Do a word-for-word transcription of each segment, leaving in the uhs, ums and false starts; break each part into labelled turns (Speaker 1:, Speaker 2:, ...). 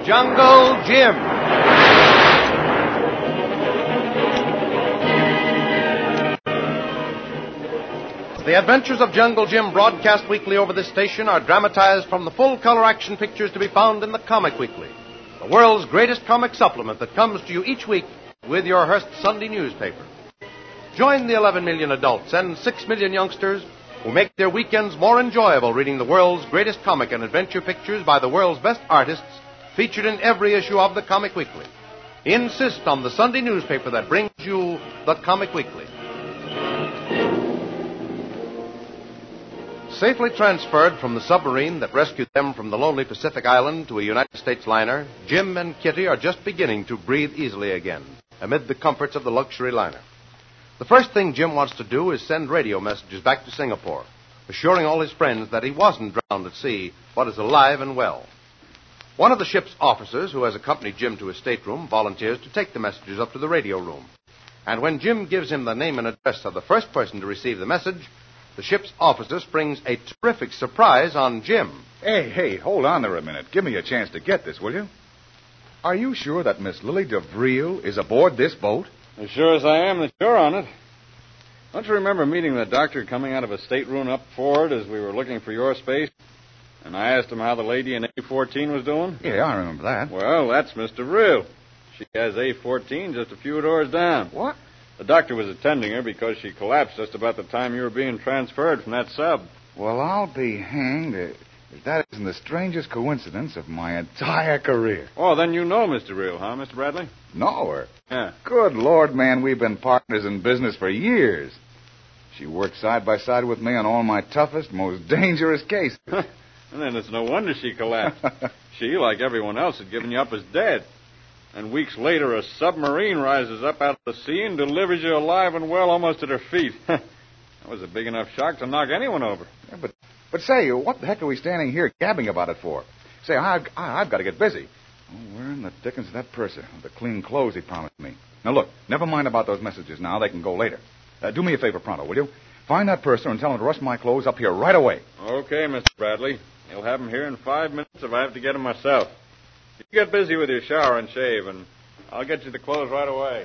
Speaker 1: Jungle Jim. The adventures of Jungle Jim, broadcast weekly over this station, are dramatized from the full-color action pictures to be found in the Comic Weekly, the world's greatest comic supplement that comes to you each week with your Hearst Sunday newspaper. Join the eleven million adults and six million youngsters who make their weekends more enjoyable reading the world's greatest comic and adventure pictures by the world's best artists featured in every issue of the Comic Weekly. Insist on the Sunday newspaper that brings you the Comic Weekly. Safely transferred from the submarine that rescued them from the lonely Pacific island to a United States liner, Jim and Kitty are just beginning to breathe easily again amid the comforts of the luxury liner. The first thing Jim wants to do is send radio messages back to Singapore, assuring all his friends that he wasn't drowned at sea, but is alive and well. One of the ship's officers, who has accompanied Jim to his stateroom, volunteers to take the messages up to the radio room. And when Jim gives him the name and address of the first person to receive the message, the ship's officer springs a terrific surprise on Jim.
Speaker 2: Hey, hey, hold on there a minute. Give me a chance to get this, will you? Are you sure that Miss Lily DeVril is aboard this boat?
Speaker 3: As sure as I am that you're on it. Don't you remember meeting the doctor coming out of a stateroom up forward as we were looking for your space? And I asked him how the lady in A fourteen was doing?
Speaker 2: Yeah, I remember that.
Speaker 3: Well, that's Miss DeVril. She has A fourteen just a few doors down.
Speaker 2: What?
Speaker 3: The doctor was attending her because she collapsed just about the time you were being transferred from that sub.
Speaker 2: Well, I'll be hanged if that isn't the strangest coincidence of my entire career.
Speaker 3: Oh, then you know Miss DeVril, huh, Mister Bradley?
Speaker 2: Know her?
Speaker 3: Yeah.
Speaker 2: Good Lord, man, we've been partners in business for years. She worked side by side with me on all my toughest, most dangerous cases.
Speaker 3: And then it's no wonder she collapsed. She, like everyone else, had given you up as dead. And weeks later, a submarine rises up out of the sea and delivers you alive and well almost at her feet. That was a big enough shock to knock anyone over.
Speaker 2: Yeah, but, but say, what the heck are we standing here gabbing about it for? Say, I've, I've got to get busy. Oh, where in the dickens is that purser? The clean clothes he promised me. Now, look, never mind about those messages now. They can go later. Uh, do me a favor, pronto, will you? Find that purser and tell him to rush my clothes up here right away.
Speaker 3: Okay, Mister Bradley. He'll have them here in five minutes if I have to get them myself. You get busy with your shower and shave, and I'll get you the clothes right away.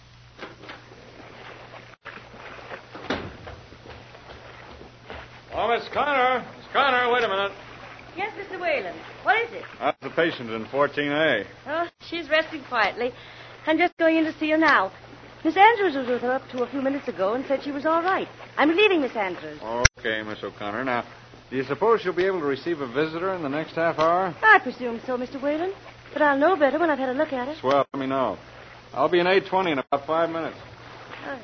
Speaker 3: Oh, Miss Connor. Miss Connor, wait a minute.
Speaker 4: Yes, Mister Whalen. What is it?
Speaker 3: That's the patient in fourteen A.
Speaker 4: Oh, she's resting quietly. I'm just going in to see her now. Miss Andrews was with her up to a few minutes ago and said she was all right. I'm relieving Miss Andrews.
Speaker 3: Okay, Miss O'Connor. Now, do you suppose you'll be able to receive a visitor in the next half hour?
Speaker 4: I presume so, Mister Whalen. But I'll know better when I've had a look at it.
Speaker 3: Swell, let me know. I'll be in eight twenty in about five minutes.
Speaker 4: Oh.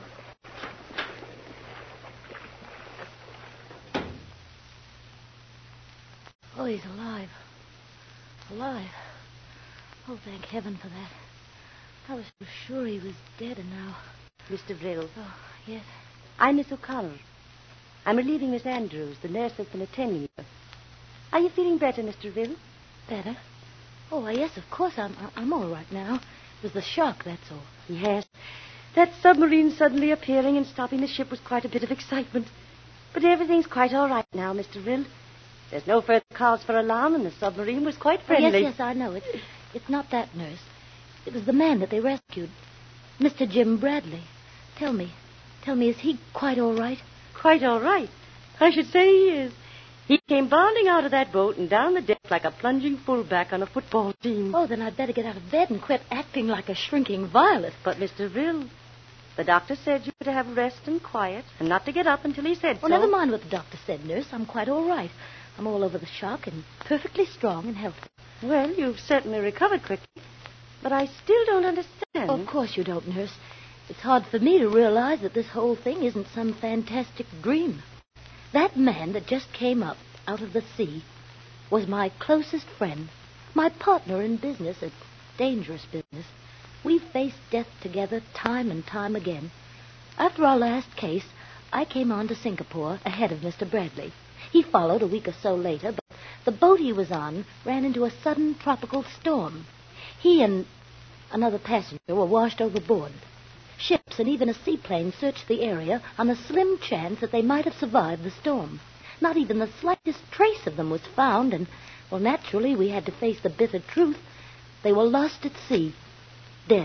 Speaker 4: Oh, he's alive. Alive. Oh, thank heaven for that. I was so sure he was dead, and now... Mister Vril. Oh, yes. I'm Miss O'Connor. I'm relieving Miss Andrews, the nurse that's been attending you. Are you feeling better, Mister Vril? Better? Oh, yes, of course. I'm I'm all right now. It was the shock, that's all. Yes. That submarine suddenly appearing and stopping the ship was quite a bit of excitement. But everything's quite all right now, Mister Vril. There's no further cause for alarm, and the submarine was quite friendly.
Speaker 5: Oh, yes, yes, I know. It's, it's not that, nurse. It was the man that they rescued. Mister Jim Bradley. Tell me. Tell me, is he quite all right?
Speaker 4: Quite all right. I should say he is. He came bounding out of that boat and down the deck like a plunging fullback on a football team.
Speaker 5: Oh, then I'd better get out of bed and quit acting like a shrinking violet.
Speaker 4: But, Mister Vril, the doctor said you were to have rest and quiet and not to get up until he said
Speaker 5: oh,
Speaker 4: so.
Speaker 5: Never mind what the doctor said, nurse. I'm quite all right. I'm all over the shock and perfectly strong and healthy.
Speaker 4: Well, you've certainly recovered quickly. But I still don't understand.
Speaker 5: Oh, of course you don't, nurse. It's hard for me to realize that this whole thing isn't some fantastic dream. That man that just came up out of the sea was my closest friend, my partner in business, a dangerous business. We've faced death together time and time again. After our last case, I came on to Singapore ahead of Mister Bradley. He followed a week or so later, but the boat he was on ran into a sudden tropical storm. He and another passenger were washed overboard. Ships and even a seaplane searched the area on the slim chance that they might have survived the storm. Not even the slightest trace of them was found, and, well, naturally, we had to face the bitter truth. They were lost at sea. Dead.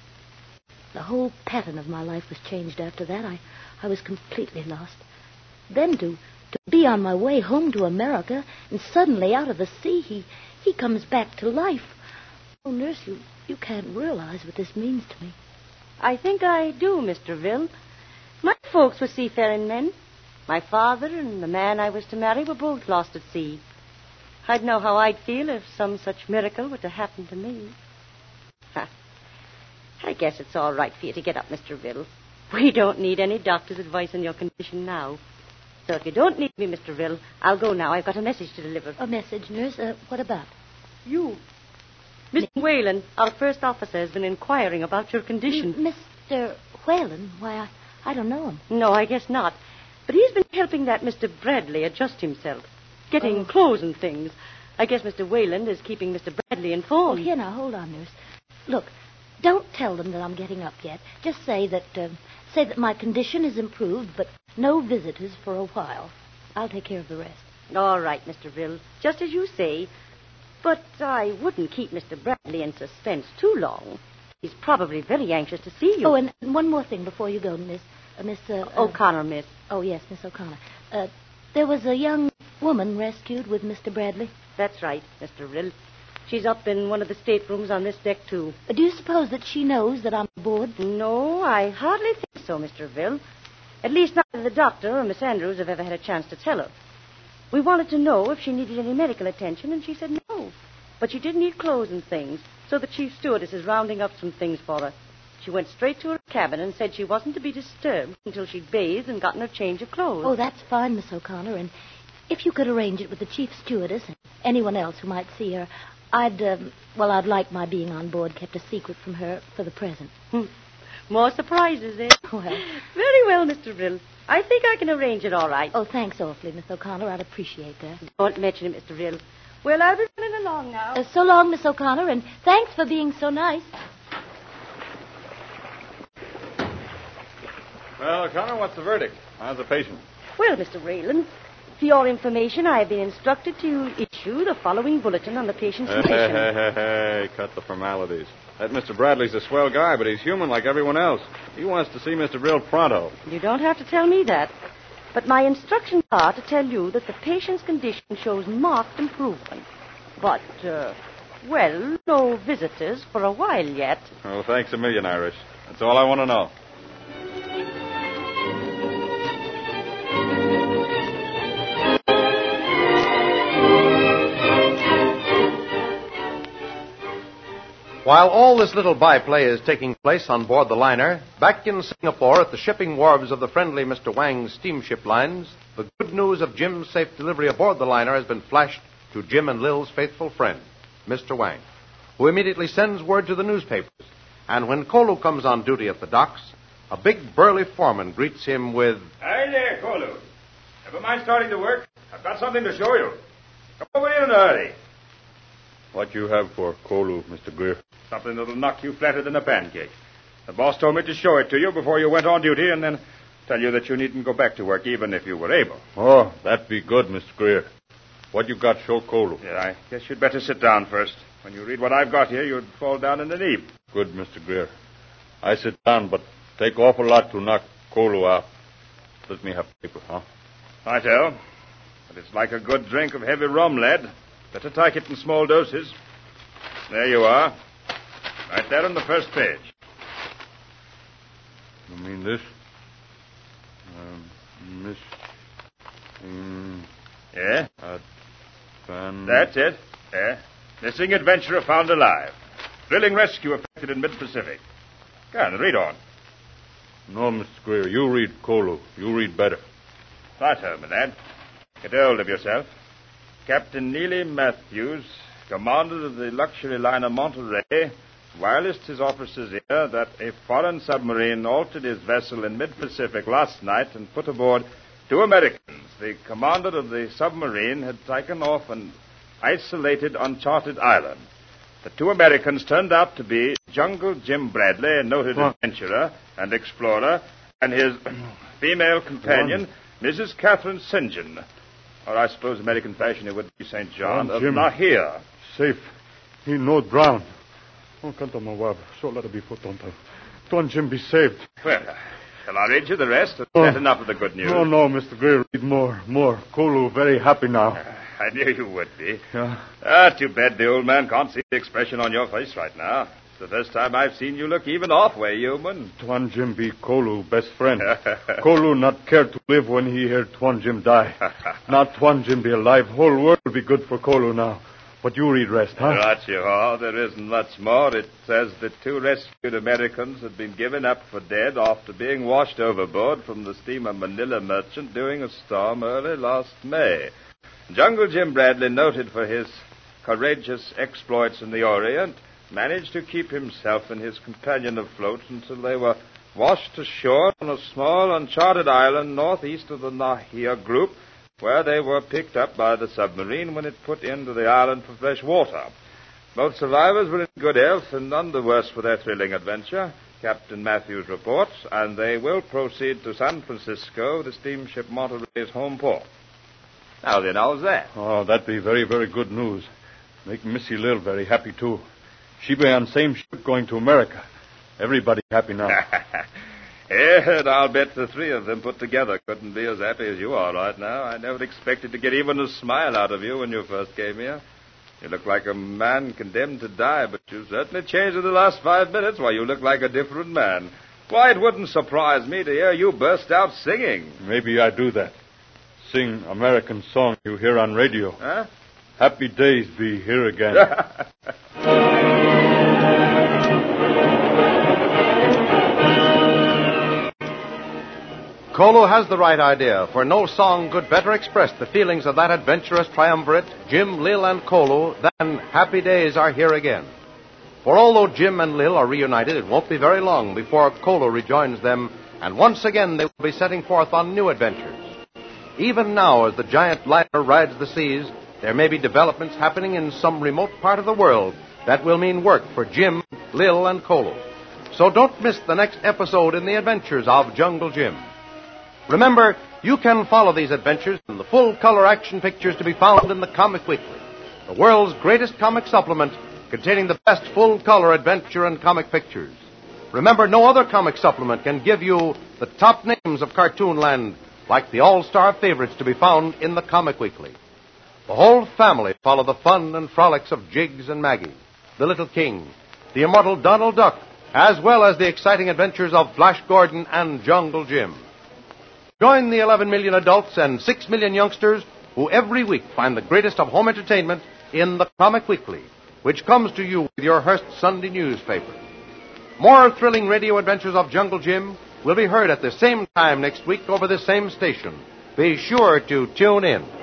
Speaker 5: The whole pattern of my life was changed after that. I, I was completely lost. Then to, to be on my way home to America, and suddenly out of the sea, he, he comes back to life. Oh, nurse, you, you can't realize what this means to me.
Speaker 4: I think I do, Mister Ville. My folks were seafaring men. My father and the man I was to marry were both lost at sea. I'd know how I'd feel if some such miracle were to happen to me. Ha. I guess it's all right for you to get up, Mister Ville. We don't need any doctor's advice on your condition now. So if you don't need me, Mister Ville, I'll go now. I've got a message to deliver.
Speaker 5: A message, nurse? Uh, what about?
Speaker 4: You. Mister Whalen, our first officer, has been inquiring about your condition.
Speaker 5: M- Mister Whalen? Why, I, I don't know him.
Speaker 4: No, I guess not. But he's been helping that Mister Bradley adjust himself. Getting
Speaker 5: Oh.
Speaker 4: clothes and things. I guess Mister Wayland is keeping Mister Bradley
Speaker 5: Oh,
Speaker 4: informed.
Speaker 5: here now, hold on, nurse. Look, don't tell them that I'm getting up yet. Just say that, uh, say that my condition is improved, but no visitors for a while. I'll take care of the rest.
Speaker 4: All right, Mister Ville. Just as you say. But I wouldn't keep Mister Bradley in suspense too long. He's probably very anxious to see you.
Speaker 5: Oh, and one more thing before you go, Miss, uh, Miss uh, uh,
Speaker 4: O'Connor, miss.
Speaker 5: Oh, yes, Miss O'Connor. Uh, there was a young woman rescued with Mister Bradley.
Speaker 4: That's right, Mister Rill. She's up in one of the staterooms on this deck, too.
Speaker 5: Uh, do you suppose that she knows that I'm aboard?
Speaker 4: No, I hardly think so, Mister Ville. At least neither the doctor or Miss Andrews have ever had a chance to tell her. We wanted to know if she needed any medical attention, and she said no. But she did need clothes and things, so the chief stewardess is rounding up some things for her. She went straight to her cabin and said she wasn't to be disturbed until she'd bathed and gotten her change of clothes.
Speaker 5: Oh, that's fine, Miss O'Connor, and if you could arrange it with the chief stewardess and anyone else who might see her, I'd, um, well, I'd like my being on board kept a secret from her for the present.
Speaker 4: Hmm. More surprises, eh?
Speaker 5: Well.
Speaker 4: Very well, Mister Rill. I think I can arrange it all right.
Speaker 5: Oh, thanks awfully, Miss O'Connor. I'd appreciate that.
Speaker 4: Don't mention it, Mister Rill. Well, I'll be running along now.
Speaker 5: Uh, so long, Miss O'Connor, and thanks for being so nice.
Speaker 3: Well, O'Connor, what's the verdict? How's the patient?
Speaker 4: Well, Mister Whalen, for your information, I have been instructed to issue the following bulletin on the patient's
Speaker 3: Hey,
Speaker 4: condition.
Speaker 3: hey, hey, hey, cut the formalities. That Mister Bradley's a swell guy, but he's human like everyone else. He wants to see Mister Brill pronto.
Speaker 4: You don't have to tell me that. But my instructions are to tell you that the patient's condition shows marked improvement. But, uh, well, no visitors for a while yet.
Speaker 3: Oh, thanks a million, Irish. That's all I want to know.
Speaker 1: While all this little byplay is taking place on board the liner, back in Singapore at the shipping wharves of the friendly Mister Wang's steamship lines, the good news of Jim's safe delivery aboard the liner has been flashed to Jim and Lil's faithful friend, Mister Wang, who immediately sends word to the newspapers. And when Kolu comes on duty at the docks, a big burly foreman greets him with,
Speaker 2: Hi there, Kolu. Never mind starting to work. I've got something to show you. Come over here in a hurry.
Speaker 3: What you have for Kolu, Mister Greer?
Speaker 2: Something that'll knock you flatter than a pancake. The boss told me to show it to you before you went on duty and then tell you that you needn't go back to work even if you were able.
Speaker 3: Oh, that'd be good, Mister Greer. What you got, show Kolu?
Speaker 2: Yeah, I guess you'd better sit down first. When you read what I've got here, you'd fall down in a heap.
Speaker 3: Good, Mister Greer. I sit down, but take awful lot to knock Kolu out. Let me have paper, huh?
Speaker 2: I tell. But it's like a good drink of heavy rum, lad. Better take it in small doses. There you are. Right there on the first page.
Speaker 3: You mean this? Um, Miss... Um,
Speaker 2: Yeah?
Speaker 3: Van...
Speaker 2: That's it. Yeah. Missing adventurer found alive. Thrilling rescue effected in mid-Pacific. Go on, read on.
Speaker 3: No, Mister Greer, you read Kolu. You read better.
Speaker 2: Right home, my lad. Get hold of yourself. Captain Neely Matthews, commander of the luxury liner Monterey, wirelessed his officers here that a foreign submarine altered his vessel in mid-Pacific last night and put aboard two Americans. The commander of the submarine had taken off an isolated, uncharted island. The two Americans turned out to be Jungle Jim Bradley, a noted
Speaker 3: What?
Speaker 2: adventurer and explorer, and his female companion, Missus Catherine Saint John. Or I suppose American fashion it would be Saint John,
Speaker 3: Oh,
Speaker 2: of
Speaker 3: Jim.
Speaker 2: Lahia.
Speaker 3: Safe. He no drown. Oh, can't my wife. So let it be put on. Tuan Jim be saved.
Speaker 6: Well, uh, shall I read you the rest? Is
Speaker 3: Oh.
Speaker 6: that enough of the good news?
Speaker 3: No, no, Mister Gray, read more, more. Kolu very happy now.
Speaker 6: Uh, I knew you would be.
Speaker 3: Yeah.
Speaker 6: Ah, too bad the old man can't see the expression on your face right now. It's the first time I've seen you look even halfway human.
Speaker 3: Tuan Jim be Kolu best friend. Kolu not care to live when he hear Tuan Jim die. Not Tuan Jim be alive. Whole world will be good for Kolu now. But you read rest, huh?
Speaker 6: Right you are. There isn't much more. It says that two rescued Americans had been given up for dead after being washed overboard from the steamer Manila Merchant during a storm early last May. Jungle Jim Bradley, noted for his courageous exploits in the Orient, managed to keep himself and his companion afloat until they were washed ashore on a small uncharted island northeast of the Nahia group, where they were picked up by the submarine when it put into the island for fresh water. Both survivors were in good health and none the worse for their thrilling adventure, Captain Matthews reports, and they will proceed to San Francisco, the steamship Monterey's home port. Now then, how's that?
Speaker 3: Oh, that be very, very good news. Make Missy Lil very happy, too. She be on same ship going to America. Everybody happy now.
Speaker 6: Yeah, and I'll bet the three of them put together couldn't be as happy as you are right now. I never expected to get even a smile out of you when you first came here. You look like a man condemned to die, but you've certainly changed in the last five minutes. Why, you look like a different man. Why, it wouldn't surprise me to hear you burst out singing.
Speaker 3: Maybe I do that. Sing American song you hear on radio.
Speaker 6: Huh?
Speaker 3: Happy days be here again.
Speaker 1: Kolu has the right idea, for no song could better express the feelings of that adventurous triumvirate, Jim, Lil, and Kolu, than Happy Days Are Here Again. For although Jim and Lil are reunited, it won't be very long before Kolu rejoins them, and once again they will be setting forth on new adventures. Even now, as the giant liner rides the seas, there may be developments happening in some remote part of the world that will mean work for Jim, Lil, and Kolu. So don't miss the next episode in the adventures of Jungle Jim. Remember, you can follow these adventures in the full-color action pictures to be found in the Comic Weekly, the world's greatest comic supplement containing the best full-color adventure and comic pictures. Remember, no other comic supplement can give you the top names of Cartoonland like the all-star favorites to be found in the Comic Weekly. The whole family follow the fun and frolics of Jiggs and Maggie, the Little King, the immortal Donald Duck, as well as the exciting adventures of Flash Gordon and Jungle Jim. Join the eleven million adults and six million youngsters who every week find the greatest of home entertainment in the Comic Weekly, which comes to you with your Hearst Sunday newspaper. More thrilling radio adventures of Jungle Jim will be heard at the same time next week over this same station. Be sure to tune in.